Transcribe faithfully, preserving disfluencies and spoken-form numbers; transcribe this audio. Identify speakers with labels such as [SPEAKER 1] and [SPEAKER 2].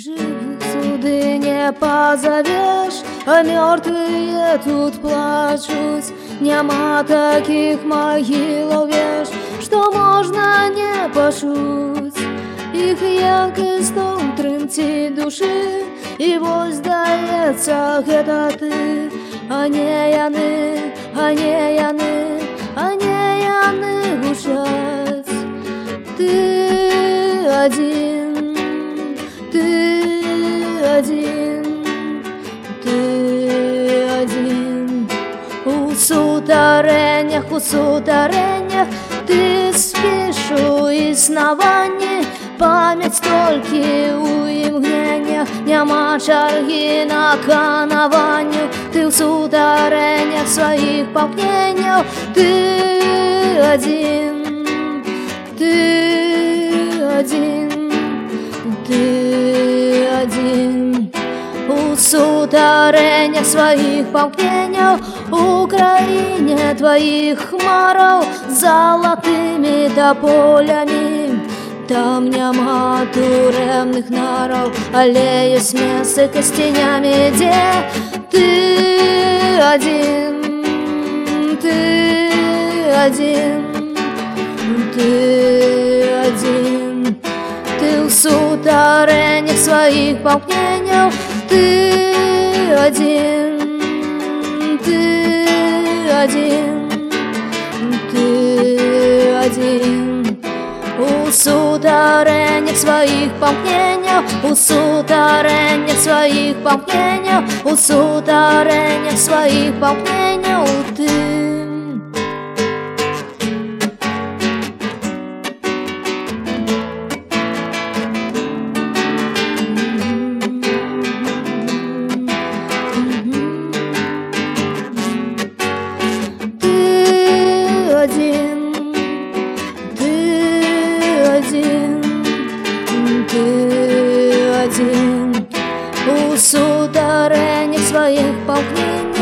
[SPEAKER 1] Живых суды не позовешь, а мертвые тут плачут. Нема таких могил, веш, что можно не почуть. Их яркость тремтит души, и вось здається, это ты, а не яны, а не яны, а не яны гучать. Ты один, ты один, ты один. У сутареннях, у сутареннях ты спишь у існаванні. Пам'ять тільки у імгненнях, нема чарги на канаванню. Ти в сутареннях своїх памкненнях. Ти один, ти один, ти один. У сутареннях своїх памкненях, у країні твоїх хмаров золотими тополями. Там нема туремных наров, аллея с места костянями, где ты один, ты один, ты один. Ты в сутареннях своих памкненях, ты один, ты один, ты один. У сутареннях своих памкненях, у сутареннях своих памкненях, у сутареннях своих памкненях ты. Ты один, ты один. У сутареннях своих памкненях.